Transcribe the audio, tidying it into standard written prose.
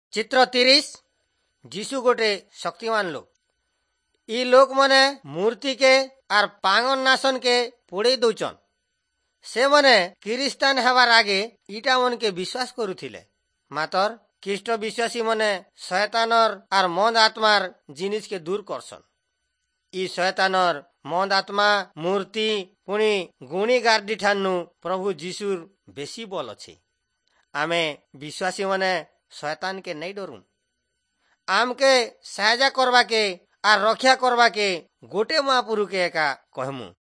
चित्र 30 जीशु गोटे शक्तिमान लोग। ई लोग मने मूर्ति के आर पांगन नासन के पोड़े दौचन। से मने क्रिस्तान हेबार आगे इटा मन के विश्वास करुथिले। मातर ख्रीष्ट विश्वासी मने शैतानर आर मंद आत्मार जिनिस के दूर करसन। ई शैतानर मंद आत्मा मूर्ति पुणी गुणी गार्डी ठानु प्रभु जीशुर बेसी बल अछि। आमे विश्वासी मने शैतान के नहीं डरू। आम के सहायता करवा के आर रक्षा करवा के गोटे महापुरु के एका कहमु।